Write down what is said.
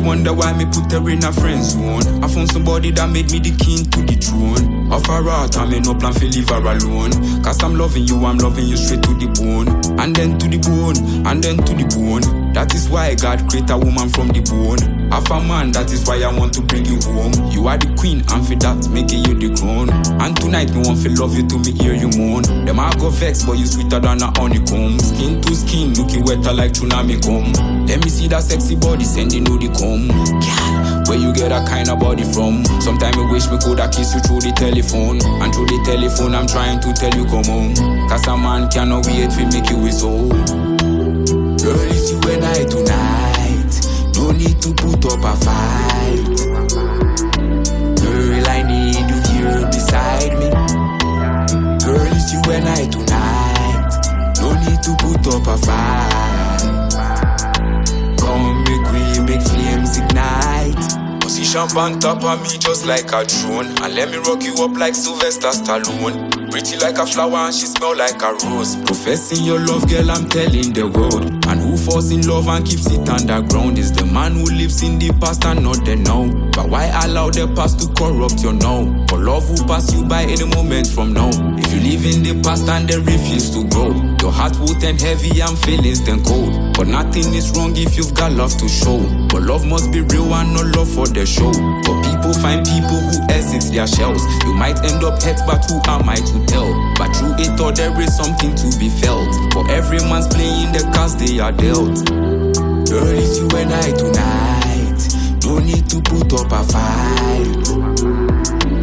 wonder why me put her in a friend zone. I found somebody that made me the king to the throne. Of her heart, I may no plan to leave her alone. Cause I'm loving you straight to the bone. And then to the bone, and then to the bone. That is why God create a woman from the bone. Half a man, that is why I want to bring you home. You are the queen, and for that, making you the crown. And tonight, me want to love you to me hear you moan. Them I go vex, but you sweeter than a honeycomb. Skin to skin, looking wetter like tsunami come. Let me see that sexy body, sending you the comb. Girl, where you get that kind of body from? Sometimes I wish me coulda kiss you through the telephone. And through the telephone, I'm trying to tell you come home. Cause a man cannot wait to make you his own. Girl, it's you and I tonight. No need to put up a fight. Girl, I need you here beside me. Girl, it's you and I tonight. No need to put up a fight. Come make flames ignite. Position on top of me just like a drone. And let me rock you up like Sylvester Stallone. Pretty like a flower and she smell like a rose. Professing your love, girl, I'm telling the world. And who falls in love and keeps it underground is the man who lives in the past and not the now. But why allow the past to corrupt your now? For love will pass you by any moment from now. If you live in the past and they refuse to grow, your heart will turn heavy and feelings then cold. But nothing is wrong if you've got love to show. But love must be real and not love for the show. For people find people who exit their shells. You might end up hurt, but who am I to tell? But through it all there is something to be felt. For every man's playing the cards they are dealt. Girl, it's you and I tonight. No need to put up a fight.